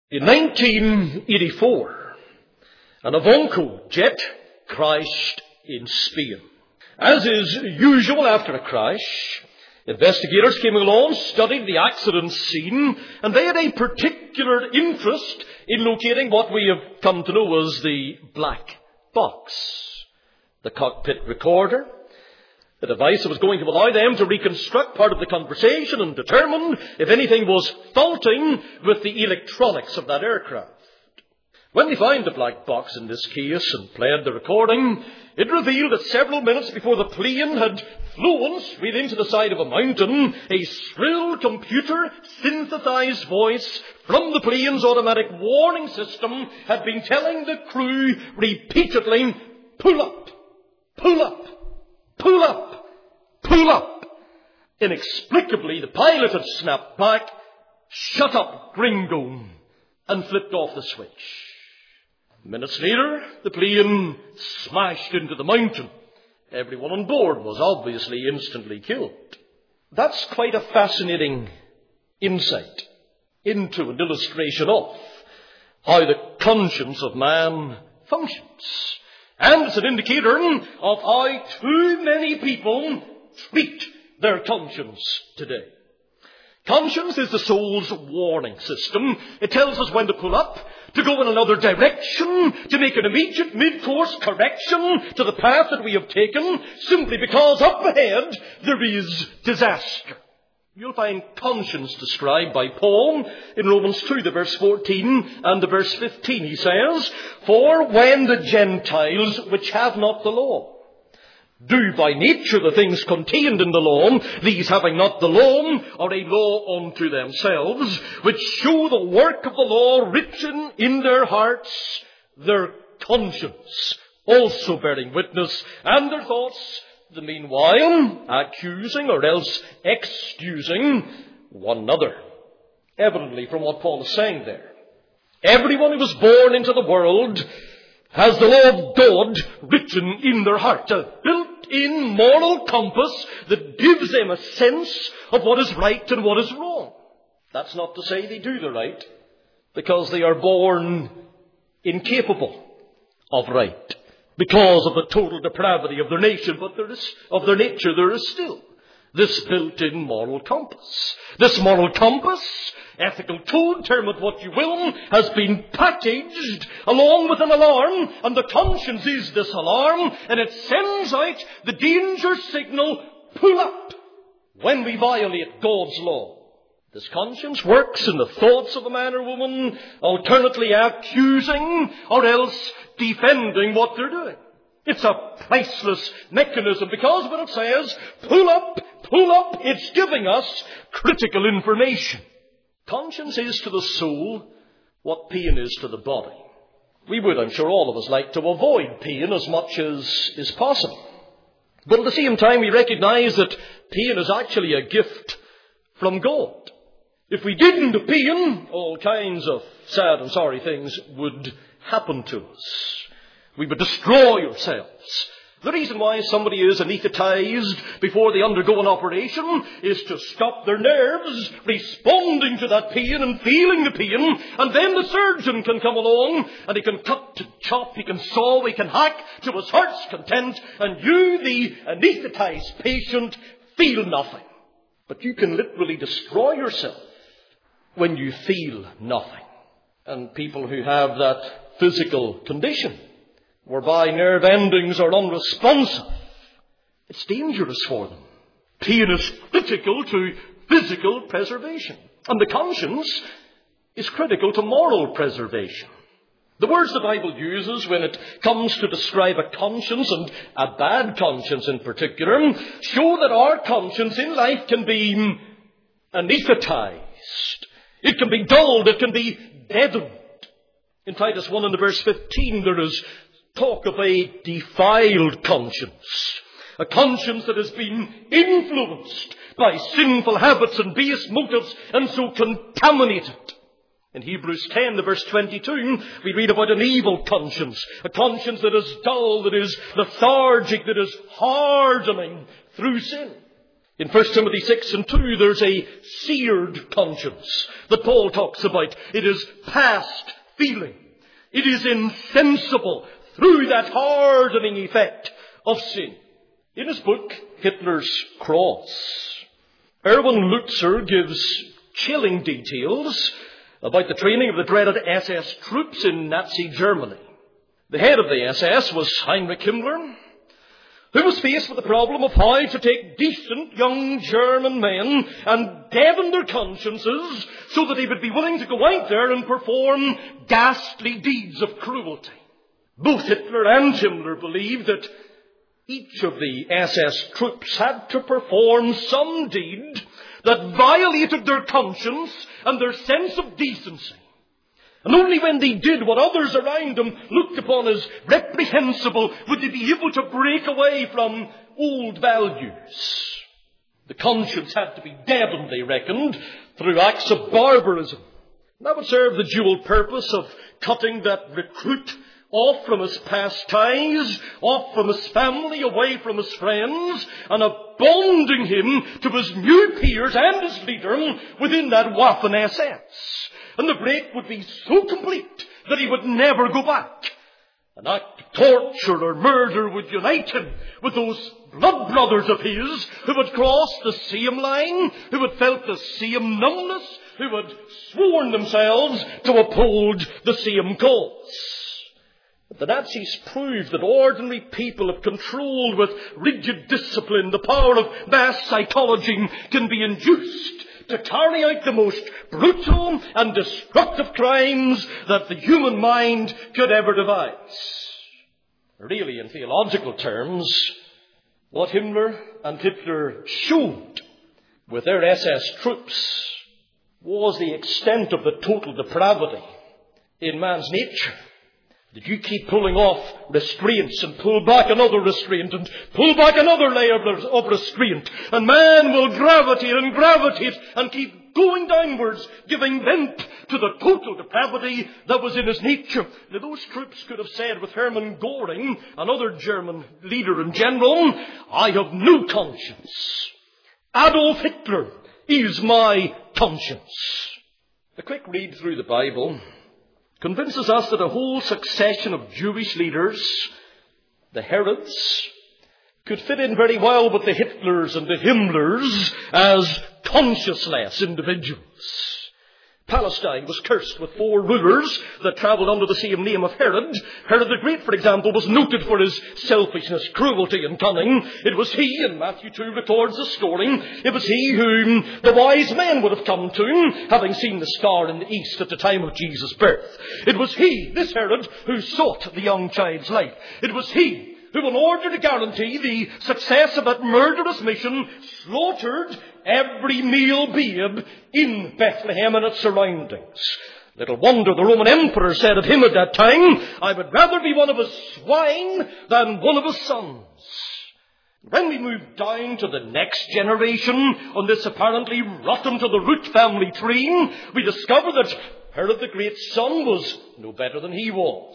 In 1984, an Avonco jet crashed in Spain. As is usual after a crash, investigators came along, studied the accident scene, and they had a particular interest in locating what we have come to know as the black box, the cockpit recorder, the device that was going to allow them to reconstruct part of the conversation and determine if anything was faulting with the electronics of that aircraft. When they found the black box in this case and played the recording, it revealed that several minutes before the plane had flown straight into the side of a mountain, a shrill computer-synthesized voice from the plane's automatic warning system had been telling the crew repeatedly, "Pull up, pull up, pull up, pull up." Inexplicably, the pilot had snapped back, "Shut up, gringo," and flipped off the switch. Minutes later, the plane smashed into the mountain. Everyone on board was obviously instantly killed. That's quite a fascinating insight into an illustration of how the conscience of man functions. And it's an indicator of how too many people treat their conscience today. Conscience is the soul's warning system. It tells us when to pull up, to go in another direction, to make an immediate mid-course correction to the path that we have taken, simply because up ahead there is disaster. You'll find conscience described by Paul in Romans 2, the verse 14 and the verse 15. He says, "For when the Gentiles, which have not the law, do by nature the things contained in the law, these having not the law, are a law unto themselves, which show the work of the law written in their hearts, their conscience also bearing witness, and their thoughts, the meanwhile accusing or else excusing one another." Evidently from what Paul is saying there, everyone who was born into the world has the law of God written in their heart, a built-in moral compass that gives them a sense of what is right and what is wrong. That's not to say they do the right, because they are born incapable of right, because of the total depravity of their nature, but there is still this built-in moral compass. This moral compass, ethical code, term it what you will, has been packaged along with an alarm, and the conscience is this alarm, and it sends out the danger signal, "Pull up," when we violate God's law. This conscience works in the thoughts of a man or woman, alternately accusing or else defending what they're doing. It's a priceless mechanism, because when it says, pull up, it's giving us critical information. Conscience is to the soul what pain is to the body. We would, I'm sure all of us, like to avoid pain as much as is possible. But at the same time, we recognize that pain is actually a gift from God. If we didn't have pain, all kinds of sad and sorry things would happen to us. We would destroy ourselves. The reason why somebody is anaesthetized before they undergo an operation is to stop their nerves responding to that pain and feeling the pain, and then the surgeon can come along and he can cut and chop, he can saw, he can hack to his heart's content, and you, the anaesthetized patient, feel nothing. But you can literally destroy yourself when you feel nothing. And people who have that physical condition, whereby nerve endings are unresponsive, it's dangerous for them. Pain is critical to physical preservation. And the conscience is critical to moral preservation. The words the Bible uses when it comes to describe a conscience, and a bad conscience in particular, show that our conscience in life can be anesthetized. It can be dulled. It can be deadened. In Titus 1 and the verse 15, there is talk of a defiled conscience. A conscience that has been influenced by sinful habits and base motives and so contaminated. In Hebrews 10, the verse 22, we read about an evil conscience. A conscience that is dull, that is lethargic, that is hardening through sin. In 1 Timothy 6:2, there's a seared conscience that Paul talks about. It is past feeling. It is insensible through that hardening effect of sin. In his book, Hitler's Cross, Erwin Lutzer gives chilling details about the training of the dreaded SS troops in Nazi Germany. The head of the SS was Heinrich Himmler, who was faced with the problem of how to take decent young German men and deaden their consciences so that they would be willing to go out there and perform ghastly deeds of cruelty. Both Hitler and Himmler believed that each of the SS troops had to perform some deed that violated their conscience and their sense of decency. And only when they did what others around them looked upon as reprehensible would they be able to break away from old values. The conscience had to be deadened, they reckoned, through acts of barbarism. That would serve the dual purpose of cutting that recruit off from his past ties, off from his family, away from his friends, and of bonding him to his new peers and his leader within that Waffen-SS. And the break would be so complete that he would never go back. An act of torture or murder would unite him with those blood brothers of his who had crossed the same line, who had felt the same numbness, who had sworn themselves to uphold the same cause. But the Nazis proved that ordinary people, if controlled with rigid discipline, the power of mass psychology, can be induced to carry out the most brutal and destructive crimes that the human mind could ever devise. Really, in theological terms, what Himmler and Hitler showed with their SS troops was the extent of the total depravity in man's nature. Did you keep pulling off restraints and pull back another restraint and pull back another layer of restraint, and man will gravitate and keep going downwards, giving vent to the total depravity that was in his nature. Now, those troops could have said with Hermann Göring, another German leader and general, I have no conscience. Adolf Hitler is my conscience. A quick read through the Bible convinces us that a whole succession of Jewish leaders, the Herods, could fit in very well with the Hitlers and the Himmlers as conscienceless individuals. Palestine was cursed with 4 rulers that travelled under the same name of Herod. Herod the Great, for example, was noted for his selfishness, cruelty and cunning. It was he, and Matthew 2 records the story, it was he whom the wise men would have come to, having seen the star in the east at the time of Jesus' birth. It was he, this Herod, who sought the young child's life. It was he who, in order to guarantee the success of that murderous mission, slaughtered every male babe in Bethlehem and its surroundings. Little wonder the Roman emperor said of him at that time, I would rather be one of his swine than one of his sons. When we move down to the next generation on this apparently rotten to the root family tree, we discover that Herod the Great's son was no better than he was.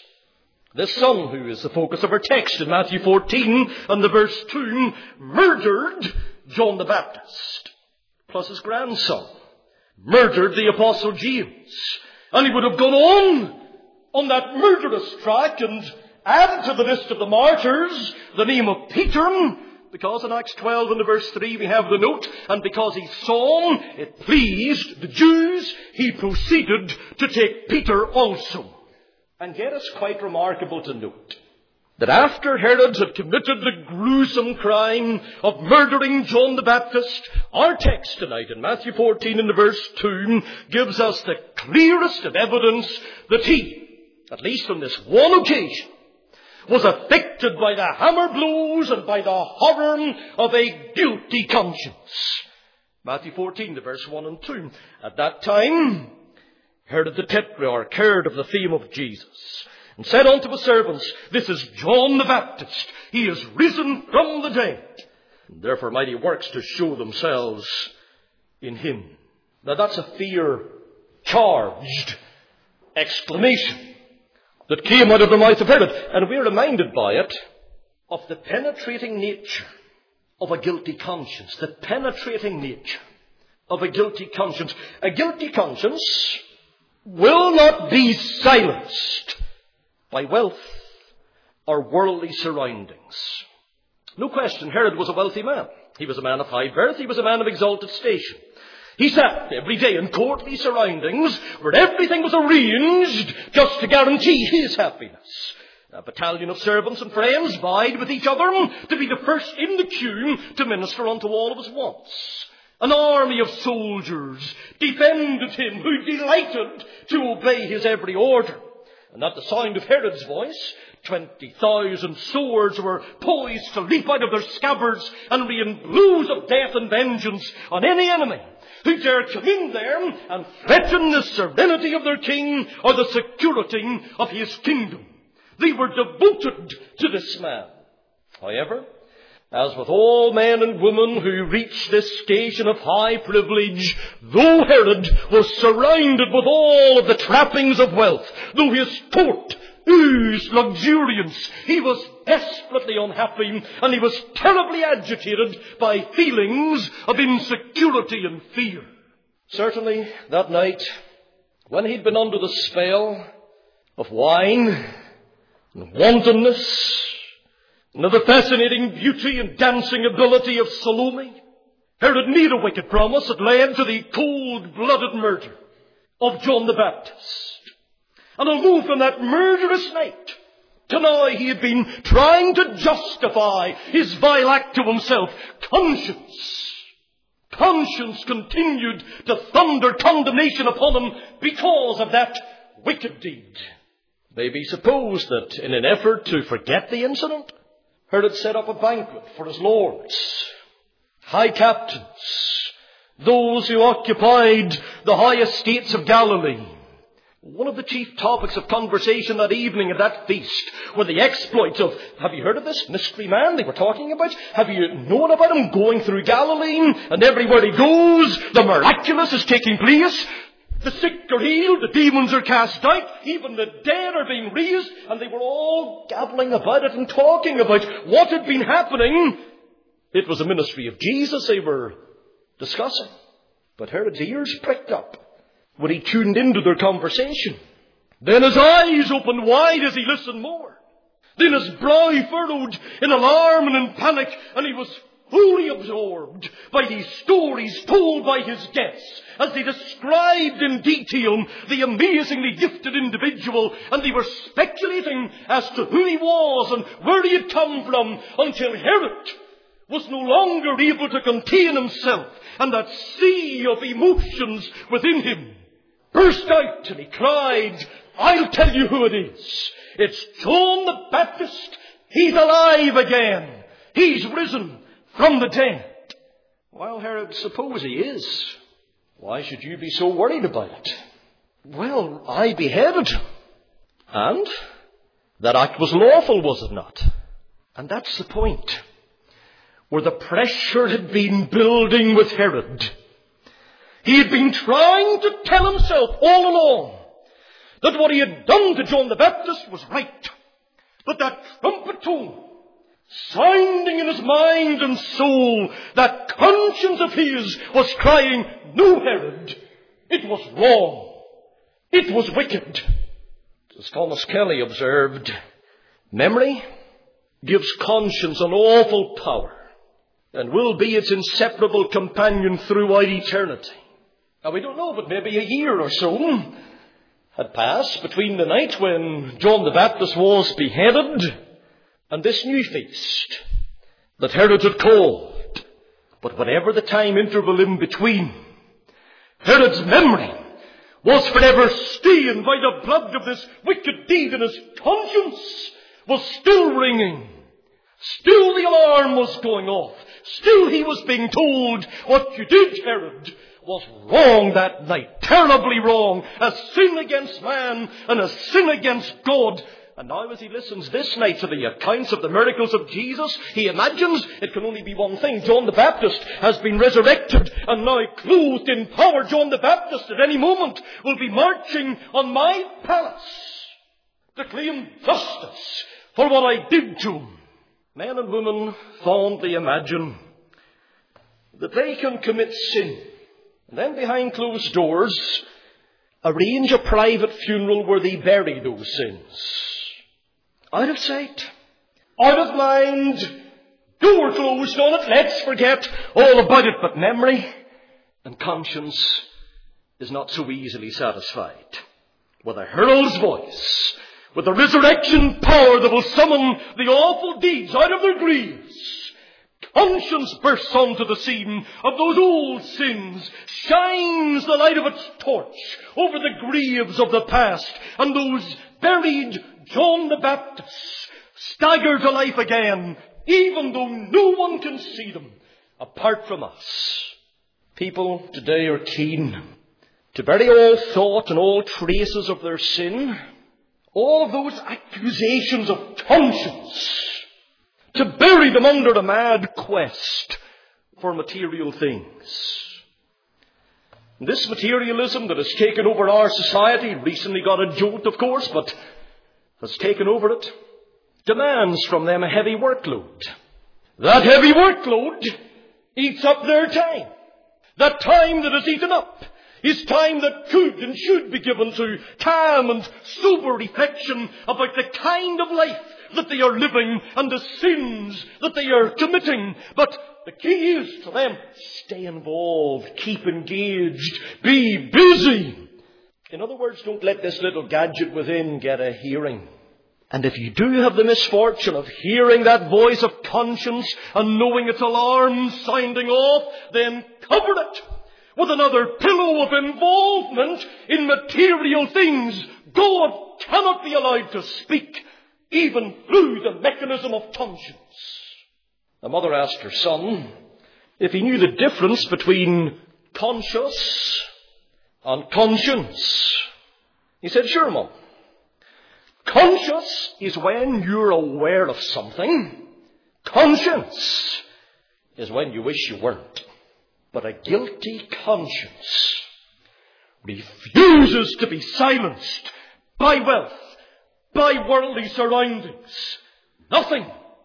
This son, who is the focus of our text in Matthew 14 and the verse 2, murdered John the Baptist, plus his grandson, murdered the Apostle James. And he would have gone on that murderous track and added to the list of the martyrs the name of Peter, because in Acts 12 and the verse 3 we have the note, and because he saw it pleased the Jews, he proceeded to take Peter also. And yet it's quite remarkable to note that after Herod had committed the gruesome crime of murdering John the Baptist, our text tonight in Matthew 14 and the verse 2 gives us the clearest of evidence that he, at least on this one occasion, was affected by the hammer blows and by the horror of a guilty conscience. Matthew 14, the verse 1 and 2. At that time, Herod the Tetrarch heard of the fame of Jesus, and said unto his servants, This is John the Baptist. He is risen from the dead, and therefore mighty works to show themselves in him. Now that's a fear-charged exclamation that came out of the mouth of Herod, and we're reminded by it of the penetrating nature of a guilty conscience, the penetrating nature of a guilty conscience. A guilty conscience will not be silenced by wealth or worldly surroundings. No question, Herod was a wealthy man. He was a man of high birth. He was a man of exalted station. He sat every day in courtly surroundings where everything was arranged just to guarantee his happiness. A battalion of servants and friends vied with each other to be the first in the queue to minister unto all of his wants. An army of soldiers defended him, who delighted to obey his every order. And at the sound of Herod's voice, 20,000 swords were poised to leap out of their scabbards and rain blows of death and vengeance on any enemy who dare come in there and threaten the serenity of their king or the security of his kingdom. They were devoted to this man. However, as with all men and women who reach this station of high privilege, though Herod was surrounded with all of the trappings of wealth, though his court oozed luxuriance, he was desperately unhappy, and he was terribly agitated by feelings of insecurity and fear. Certainly, that night, when he'd been under the spell of wine and wantonness, and of the fascinating beauty and dancing ability of Salome, Herod made a wicked promise that led to the cold-blooded murder of John the Baptist. And although from that murderous night to now he had been trying to justify his vile act to himself, conscience continued to thunder condemnation upon him because of that wicked deed. It may be supposed that in an effort to forget the incident, Herod set up a banquet for his lords, high captains, those who occupied the high estates of Galilee. One of the chief topics of conversation that evening at that feast were the exploits of, have you heard of this mystery man they were talking about? Have you known about him going through Galilee? And everywhere he goes, the miraculous is taking place. The sick are healed, the demons are cast out, even the dead are being raised, and they were all gabbling about it and talking about what had been happening. It was the ministry of Jesus they were discussing. But Herod's ears pricked up when he tuned into their conversation. Then his eyes opened wide as he listened more. Then his brow furrowed in alarm and in panic, and he was fully absorbed by these stories told by his guests as they described in detail the amazingly gifted individual, and they were speculating as to who he was and where he had come from, until Herod was no longer able to contain himself, and that sea of emotions within him burst out, and he cried, I'll tell you who it is. It's John the Baptist. He's alive again. He's risen from the dead. Well, Herod, suppose he is. Why should you be so worried about it? Well, I beheaded him. And that act was lawful, was it not? And that's the point. Where the pressure had been building with Herod. He had been trying to tell himself all along that what he had done to John the Baptist was right. But that trumpet tone sounding in his mind and soul, that conscience of his was crying, no, Herod, it was wrong. It was wicked. As Thomas Kelly observed, memory gives conscience an awful power and will be its inseparable companion throughout eternity. Now, we don't know, but maybe a year or so had passed between the night when John the Baptist was beheaded and this new feast that Herod had called. But whatever the time interval in between, Herod's memory was forever stained by the blood of this wicked deed, and his conscience was still ringing. Still the alarm was going off. Still he was being told, what you did, Herod, was wrong that night. Terribly wrong. A sin against man and a sin against God. And now as he listens this night to the accounts of the miracles of Jesus, he imagines it can only be one thing. John the Baptist has been resurrected, and now clothed in power, John the Baptist at any moment will be marching on my palace to claim justice for what I did to him. Men and women fondly imagine that they can commit sin and then behind closed doors arrange a private funeral where they bury those sins. Out of sight, out of mind, door closed on it, let's forget all about it, but memory and conscience is not so easily satisfied. With a herald's voice, with the resurrection power that will summon the awful deeds out of their graves, conscience bursts onto the scene of those old sins, shines the light of its torch over the graves of the past, and those buried John the Baptists stagger to life again, even though no one can see them apart from us. People today are keen to bury all thought and all traces of their sin, all of those accusations of conscience, to bury them under a mad quest for material things. This materialism that has taken over our society, recently got a jolt of course, but has taken over it, demands from them a heavy workload. That heavy workload eats up their time. That time that is eaten up is time that could and should be given to calm and sober reflection about the kind of life that they are living and the sins that they are committing. But the key is to them, stay involved, keep engaged, be busy. In other words, don't let this little gadget within get a hearing. And if you do have the misfortune of hearing that voice of conscience and knowing its alarm sounding off, then cover it with another pillow of involvement in material things. God cannot be allowed to speak even through the mechanism of conscience. A mother asked her son if he knew the difference between conscious and conscience. He said, "Sure, Mum. Conscious is when you're aware of something. Conscience is when you wish you weren't. But a guilty conscience refuses to be silenced by wealth, by worldly surroundings. Nothing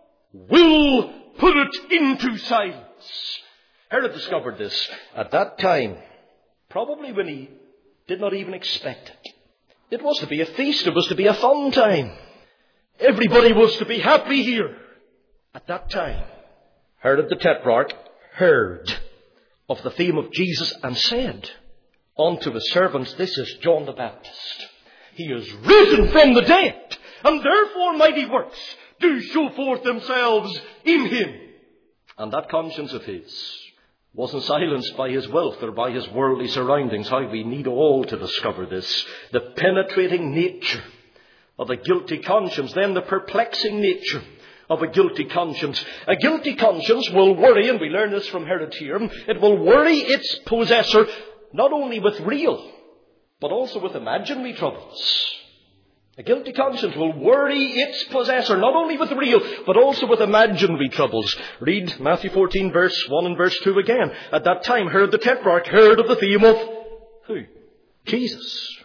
will put it into silence." Herod discovered this at that time, probably when he did not even expect it. It was to be a feast. It was to be a fun time. Everybody was to be happy here. At that time, Herod the Tetrarch heard of the fame of Jesus and said unto his servants, "This is John the Baptist. He is risen from the dead, and therefore mighty works do show forth themselves in him." And that conscience of his wasn't silenced by his wealth or by his worldly surroundings. How we need all to discover this. The penetrating nature of a guilty conscience, then the perplexing nature of a guilty conscience. A guilty conscience will worry, and we learn this from Herod here, it will worry its possessor not only with real, but also with imaginary troubles. A guilty conscience will worry its possessor not only with real, but also with imaginary troubles. Read Matthew 14, verse 1 and verse 2 again. At that time, Herod the Tetrarch heard of the fame of who? Jesus.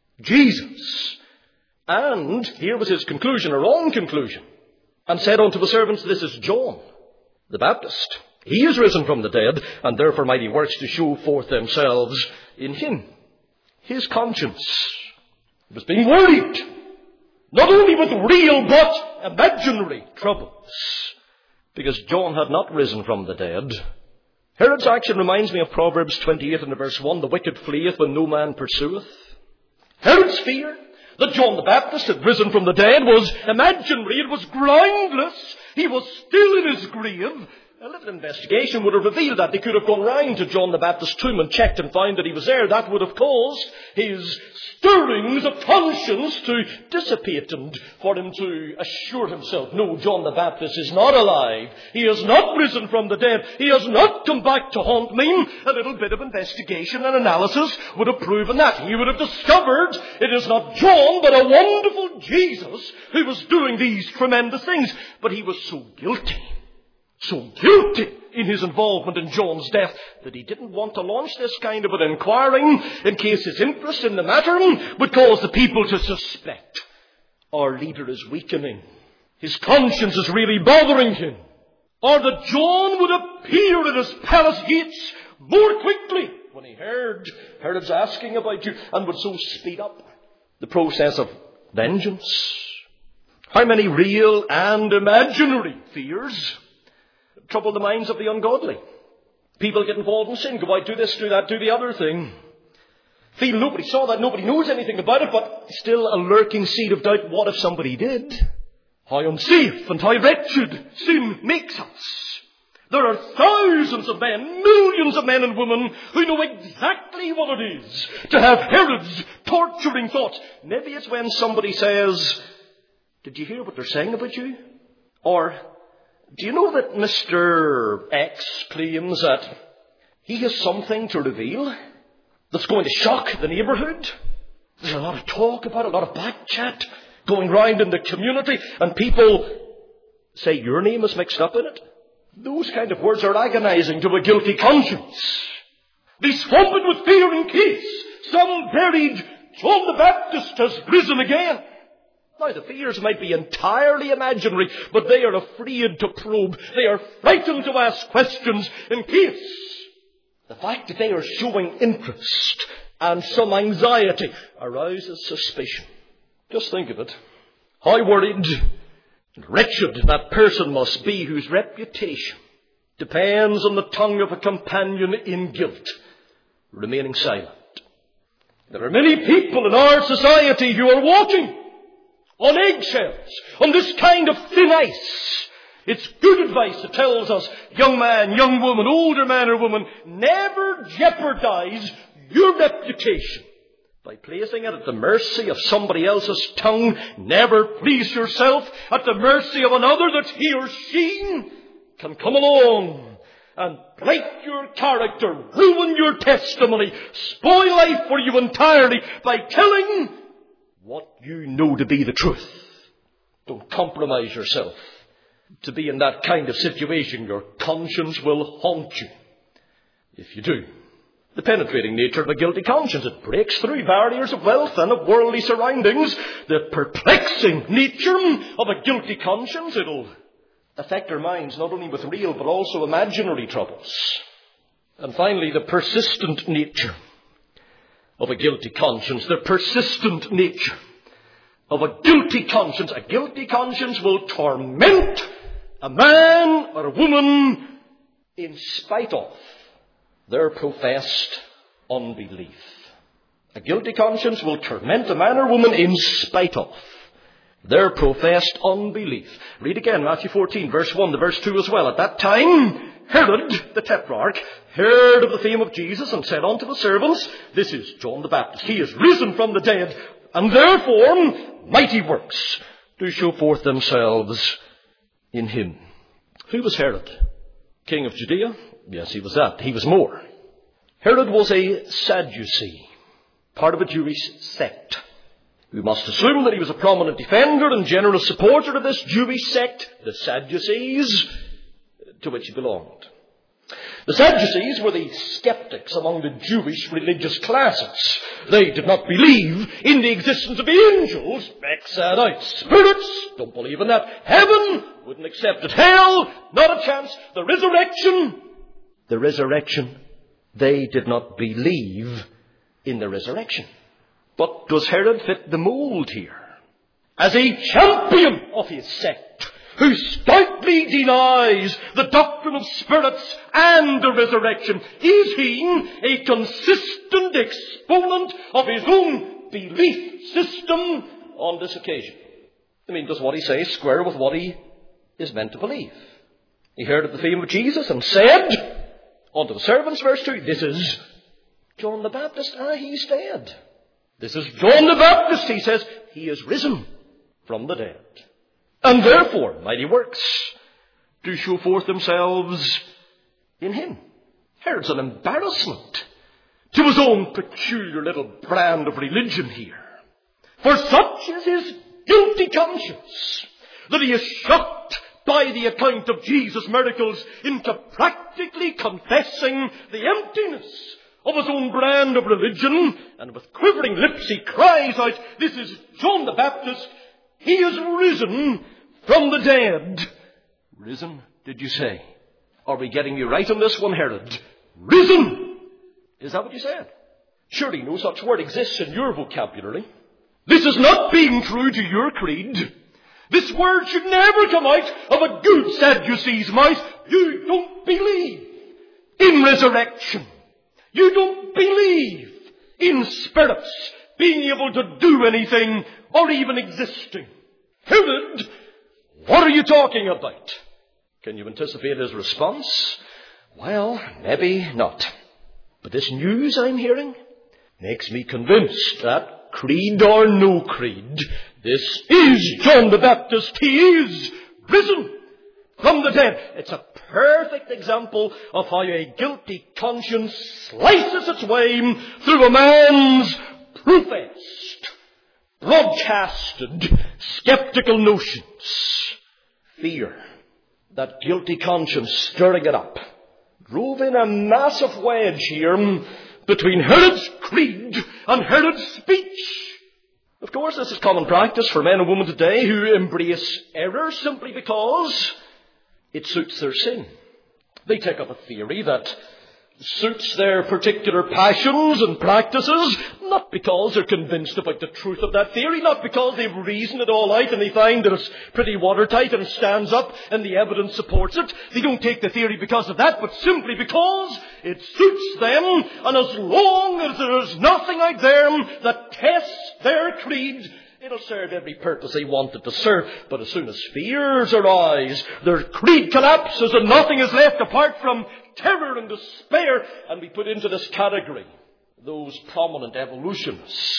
Jesus. And here was his conclusion, a wrong conclusion. And said unto the servants, "This is John the Baptist. He is risen from the dead, and therefore mighty works to show forth themselves in him." His conscience was being worried, not only with real but imaginary troubles, because John had not risen from the dead. Herod's action reminds me of Proverbs 28 and verse 1, "The wicked fleeth when no man pursueth." Herod's fear that John the Baptist had risen from the dead was imaginary. It was groundless. He was still in his grave. A little investigation would have revealed that. They could have gone round to John the Baptist's tomb and checked and found that he was there. That would have caused his stirrings of conscience to dissipate and for him to assure himself, "No, John the Baptist is not alive. He has not risen from the dead. He has not come back to haunt me." A little bit of investigation and analysis would have proven that. He would have discovered it is not John, but a wonderful Jesus who was doing these tremendous things. But he was so guilty in his involvement in John's death that he didn't want to launch this kind of an inquiring in case his interest in the matter would cause the people to suspect our leader is weakening. His conscience is really bothering him. or that John would appear at his palace gates more quickly when he heard Herod's asking about you, and would so speed up the process of vengeance? How many real and imaginary fears trouble the minds of the ungodly? People get involved in sin, go out, do this, do that, do the other thing. Feel nobody saw that, nobody knows anything about it, but still a lurking seed of doubt. What if somebody did? How unsafe and how wretched sin makes us. There are thousands of men, millions of men and women who know exactly what it is to have Herod's torturing thoughts. Maybe it's when somebody says, "Did you hear what they're saying about you?" Or, "Do you know that Mr. X claims that he has something to reveal that's going to shock the neighbourhood?" There's a lot of talk about it, a lot of back chat going round in the community, and people say your name is mixed up in it. Those kind of words are agonizing to a guilty conscience. They swamp it with fear in case some buried John the Baptist has risen again. Now, the fears might be entirely imaginary, but they are afraid to probe. They are frightened to ask questions in case the fact that they are showing interest and some anxiety arouses suspicion. Just think of it. How worried and wretched that person must be whose reputation depends on the tongue of a companion in guilt remaining silent. There are many people in our society who are walking on eggshells, on this kind of thin ice. It's good advice that tells us, young man, young woman, older man or woman, never jeopardize your reputation by placing it at the mercy of somebody else's tongue. Never place yourself at the mercy of another, that he or she can come along and break your character, ruin your testimony, spoil life for you entirely by telling what you know to be the truth. Don't compromise yourself to be in that kind of situation. Your conscience will haunt you if you do. The penetrating nature of a guilty conscience, it breaks through barriers of wealth and of worldly surroundings. The perplexing nature of a guilty conscience, it'll affect our minds not only with real but also imaginary troubles. And finally, the persistent nature of a guilty conscience. The persistent nature of a guilty conscience. A guilty conscience will torment a man or a woman in spite of their professed unbelief. A guilty conscience will torment a man or woman in spite of their professed unbelief. Read again, Matthew 14, verse 1 to verse 2 as well. At that time, Herod, the tetrarch, heard of the fame of Jesus and said unto the servants, "This is John the Baptist. He is risen from the dead, and therefore mighty works do show forth themselves in him." Who was Herod? King of Judea? Yes, he was that. He was more. Herod was a Sadducee, part of a Jewish sect. We must assume that he was a prominent defender and generous supporter of this Jewish sect, the Sadducees, to which he belonged. The Sadducees were the skeptics among the Jewish religious classes. They did not believe in the existence of angels. X out. Spirits, don't believe in that. Heaven, wouldn't accept it. Hell, not a chance. The resurrection, they did not believe in the resurrection. But does Herod fit the mold here? As a champion of his sect, who stoutly denies the doctrine of spirits and the resurrection, is he a consistent exponent of his own belief system on this occasion? I mean, does what he says square with what he is meant to believe? He heard of the fame of Jesus and said unto the servants, verse 2, "This is John the Baptist. He's dead. This is John the Baptist," he says. "He is risen from the dead. And therefore, mighty works do show forth themselves in him." Herod's an embarrassment to his own peculiar little brand of religion here. For such is his guilty conscience, that he is shocked by the account of Jesus' miracles into practically confessing the emptiness of his own brand of religion, and with quivering lips he cries out, "This is John the Baptist. He is risen from the dead." Risen did you say? Are we getting you right on this one, Herod? Risen! Is that what you said? Surely no such word exists in your vocabulary. This is not being true to your creed. This word should never come out of a good Sadducee's mouth. You don't believe in resurrection. You don't believe in spirits being able to do anything or even existing. Herod, what are you talking about? Can you anticipate his response? Well, maybe not. But this news I'm hearing makes me convinced that, creed or no creed, this is John the Baptist. He is risen from the dead. It's a perfect example of how a guilty conscience slices its way through a man's professed, broadcasted, skeptical notions. Fear, that guilty conscience stirring it up, drove in a massive wedge here between Herod's creed and Herod's speech. Of course, this is common practice for men and women today who embrace error simply because it suits their sin. They take up a theory that suits their particular passions and practices, not because they're convinced about the truth of that theory, not because they've reasoned it all out and they find that it's pretty watertight and stands up and the evidence supports it. They don't take the theory because of that, but simply because it suits them, and as long as there is nothing out there that tests their creed, it'll serve every purpose they want it to serve. But as soon as fears arise, their creed collapses and nothing is left apart from terror and despair, and we put into this category those prominent evolutionists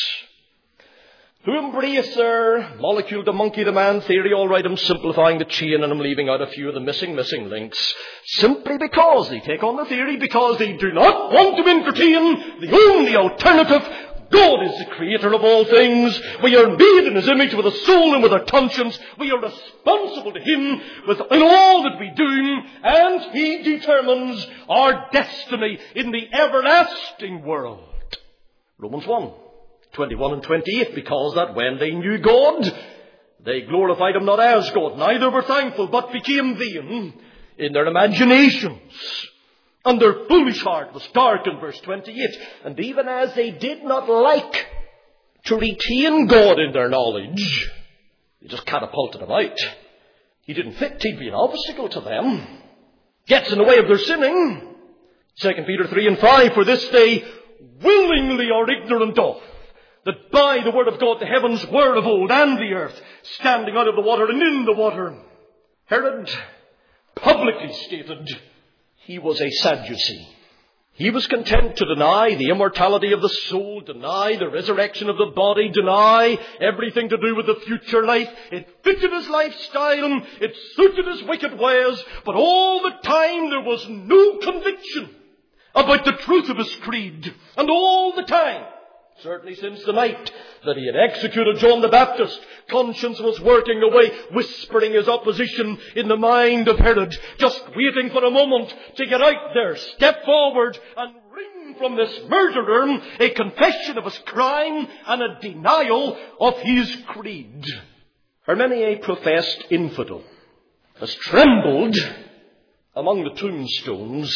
who embrace their molecule to monkey to man theory. All right, I'm simplifying the chain and I'm leaving out a few of the missing links, simply because they take on the theory because they do not want to entertain the only alternative. God is the creator of all things. We are made in His image with a soul and with a conscience. We are responsible to Him in all that we do, and He determines our destiny in the everlasting world. Romans 1:21 and 28, because that when they knew God, they glorified Him not as God, neither were thankful, but became vain in their imaginations. And their foolish heart was darkened, verse 28. And even as they did not like to retain God in their knowledge, He just catapulted Him out. He didn't fit. He'd be an obstacle to them. Gets in the way of their sinning. 2 Peter 3 and 5, for this they willingly are ignorant of, that by the word of God the heavens were of old, and the earth, standing out of the water and in the water. Herod publicly stated he was a Sadducee. He was content to deny the immortality of the soul, deny the resurrection of the body, deny everything to do with the future life. It fitted his lifestyle, it suited his wicked ways, but all the time there was no conviction about the truth of his creed. And all the time, certainly since the night that he had executed John the Baptist, conscience was working away, whispering his opposition in the mind of Herod, just waiting for a moment to get out there, step forward and wring from this murderer a confession of his crime and a denial of his creed. For many a professed infidel has trembled among the tombstones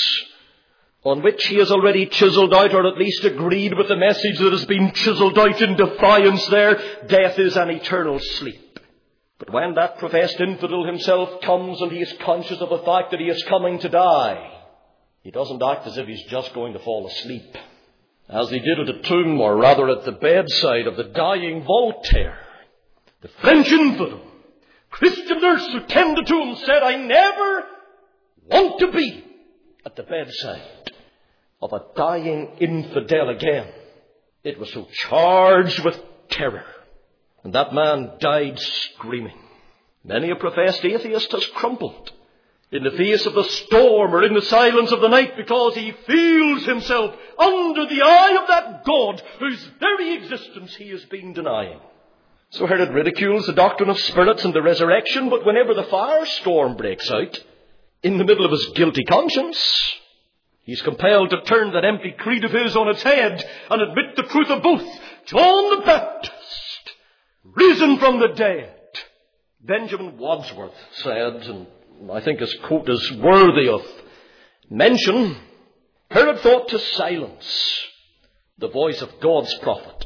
on which he has already chiseled out, or at least agreed with the message that has been chiseled out in defiance there: death is an eternal sleep. But when that professed infidel himself comes and he is conscious of the fact that he is coming to die, he doesn't act as if he's just going to fall asleep, as he did at the tomb, or rather at the bedside of the dying Voltaire. The French infidel, Christian nurse who tended to him, said, I never want to be at the bedside of a dying infidel again. It was so charged with terror. And that man died screaming. Many a professed atheist has crumpled in the face of the storm or in the silence of the night because he feels himself under the eye of that God whose very existence he has been denying. So Herod ridicules the doctrine of spirits and the resurrection, but whenever the firestorm breaks out, in the middle of his guilty conscience, he's compelled to turn that empty creed of his on its head and admit the truth of both. John the Baptist, risen from the dead. Benjamin Wadsworth said, and I think his quote is worthy of mention. Herod thought to silence the voice of God's prophet.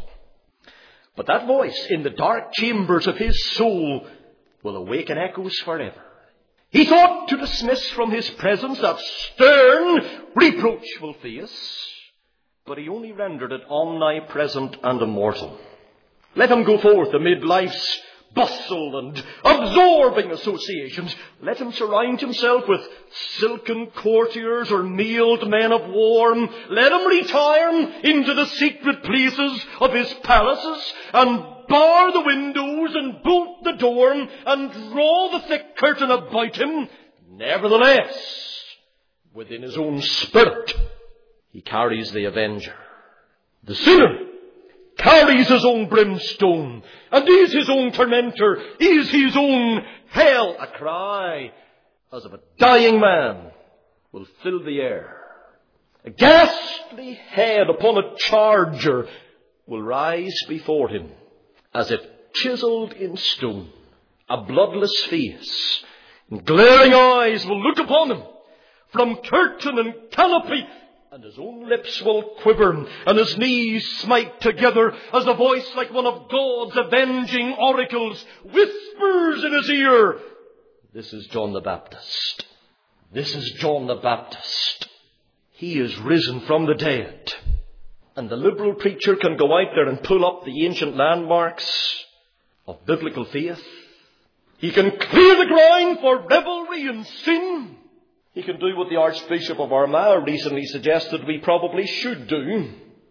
But that voice in the dark chambers of his soul will awaken echoes forever. He thought to dismiss from his presence that stern, reproachful face, but he only rendered it omnipresent and immortal. Let him go forth amid life's bustle and absorbing associations. Let him surround himself with silken courtiers or mailed men of war. Let him retire into the secret places of his palaces and bar the windows and bolt the door and draw the thick curtain about him. Nevertheless, within his own spirit, he carries the avenger. The sinner carries his own brimstone, and is his own tormentor, is his own hell. A cry as of a dying man will fill the air. A ghastly head upon a charger will rise before him, as if chiseled in stone. A bloodless face and glaring eyes will look upon him from curtain and canopy, and his own lips will quiver, and his knees smite together, as a voice like one of God's avenging oracles whispers in his ear, "This is John the Baptist. This is John the Baptist. He is risen from the dead." And the liberal preacher can go out there and pull up the ancient landmarks of biblical faith. He can clear the ground for revelry and sin. He can do what the Archbishop of Armagh recently suggested we probably should do.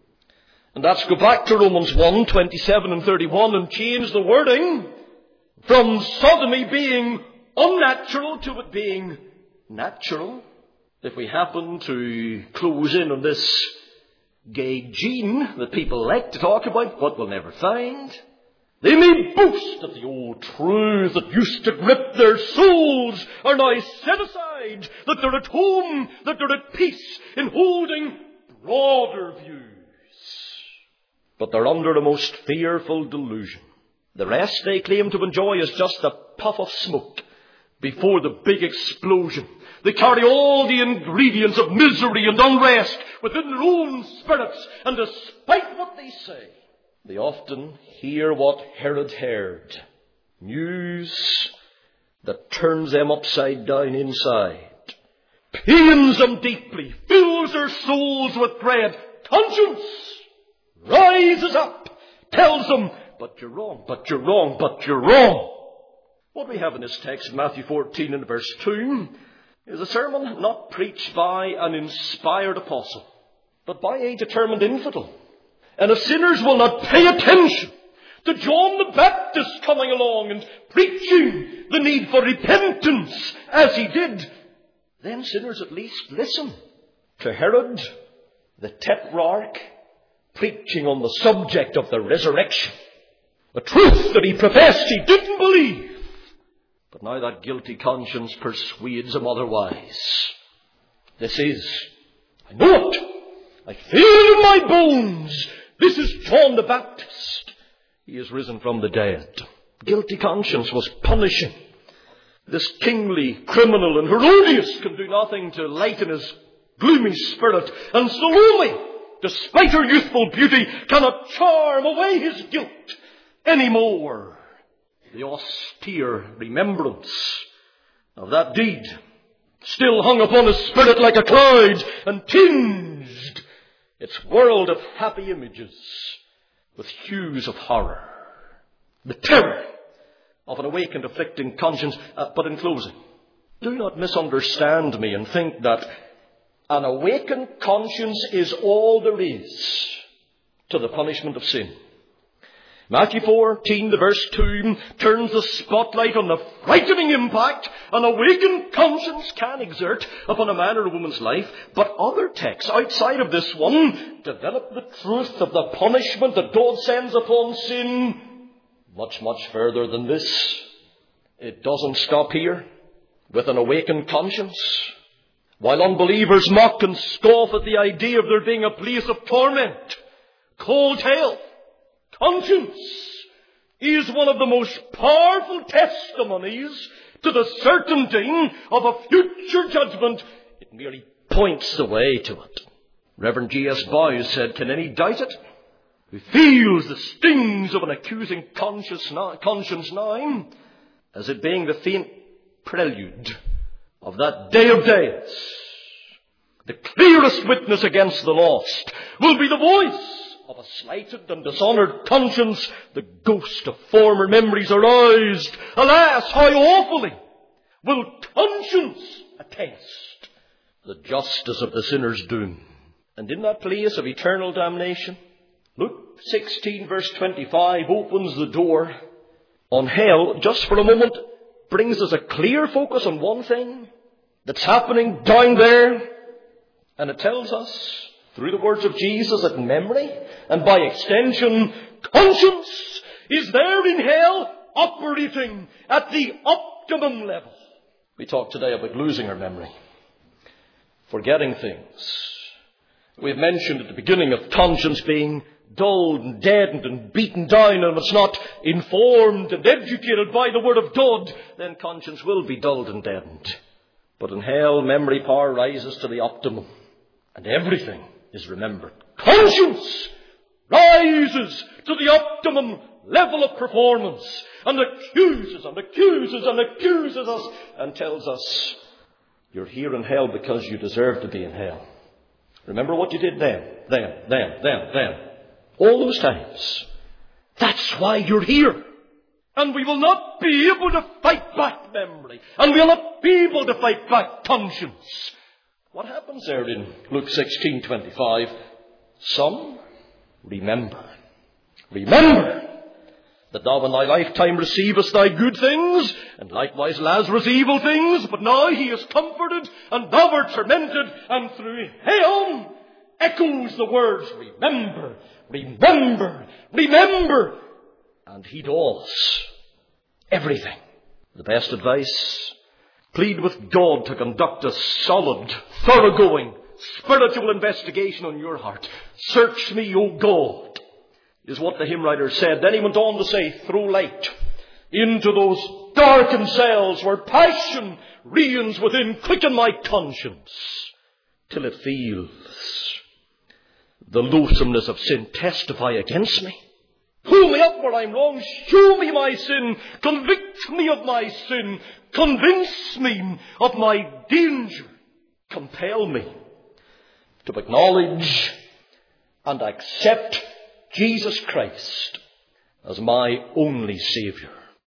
And that's go back to Romans 1, 27 and 31 and change the wording from sodomy being unnatural to it being natural. If we happen to close in on this gay gene that people like to talk about, but will never find, they may boast that the old truths that used to grip their souls are now set aside, that they're at home, that they're at peace in holding broader views. But they're under a most fearful delusion. The rest they claim to enjoy is just a puff of smoke before the big explosion. They carry all the ingredients of misery and unrest within their own spirits, and despite what they say, they often hear what Herod heard. News that turns them upside down inside, pains them deeply, fills their souls with dread. Conscience rises up, tells them, "But you're wrong, but you're wrong, but you're wrong." What we have in this text, Matthew 14 and verse 2, is a sermon not preached by an inspired apostle, but by a determined infidel. And if sinners will not pay attention to John the Baptist coming along and preaching the need for repentance as he did, then sinners at least listen to Herod, the tetrarch, preaching on the subject of the resurrection. A truth that he professed he didn't believe. But now that guilty conscience persuades him otherwise. This is, I know it, I feel it in my bones, this is John the Baptist. He is risen from the dead. Guilty conscience was punishing. This kingly criminal, and Herodias can do nothing to lighten his gloomy spirit. And Salome, despite her youthful beauty, cannot charm away his guilt any more. The austere remembrance of that deed still hung upon his spirit like a cloud, and tinged its world of happy images with hues of horror. The terror of an awakened, afflicting conscience. But in closing, do not misunderstand me and think that an awakened conscience is all there is to the punishment of sin. Matthew 14, the verse 2, turns the spotlight on the frightening impact an awakened conscience can exert upon a man or a woman's life. But other texts outside of this one develop the truth of the punishment that God sends upon sin much, much further than this. It doesn't stop here with an awakened conscience. While unbelievers mock and scoff at the idea of there being a place of torment called hell, conscience is one of the most powerful testimonies to the certainty of a future judgment. It merely points the way to it. Reverend G.S. Boyes said, "Can any doubt it? Who feels the stings of an accusing conscience now, as it being the faint prelude of that day of days. The clearest witness against the lost will be the voice of a slighted and dishonoured conscience, the ghost of former memories aroused. Alas, how awfully will conscience attest the justice of the sinner's doom." And in that place of eternal damnation, Luke 16 verse 25 opens the door on hell just for a moment, brings us a clear focus on one thing that's happening down there. And it tells us, through the words of Jesus, that memory, and by extension, conscience, is there in hell operating at the optimum level. We talked today about losing our memory, forgetting things. We've mentioned at the beginning of conscience being dulled and deadened and beaten down, and if it's not informed and educated by the Word of God, then conscience will be dulled and deadened. But in hell, memory power rises to the optimum, and everything is remembered. Conscience rises to the optimum level of performance and accuses and accuses and accuses us and tells us, you're here in hell because you deserve to be in hell. Remember what you did then. All those times. That's why you're here. And we will not be able to fight back memory. And we will not be able to fight back conscience. What happens there in Luke 16:25? Some remember. Remember that thou in thy lifetime receivest thy good things, and likewise Lazarus evil things, but now he is comforted, and thou art tormented, and through him echoes the words, remember, remember, remember. And he does everything. The best advice, plead with God to conduct a solid, thoroughgoing, spiritual investigation on your heart. Search me, O God, is what the hymn writer said. Then he went on to say, throw light into those darkened cells where passion reigns within. Quicken my conscience till it feels the loathsomeness of sin testify against me. Pull me up where I'm wrong. Show me my sin. Convict me of my sin. Convince me of my danger. Compel me to acknowledge and accept Jesus Christ as my only Saviour.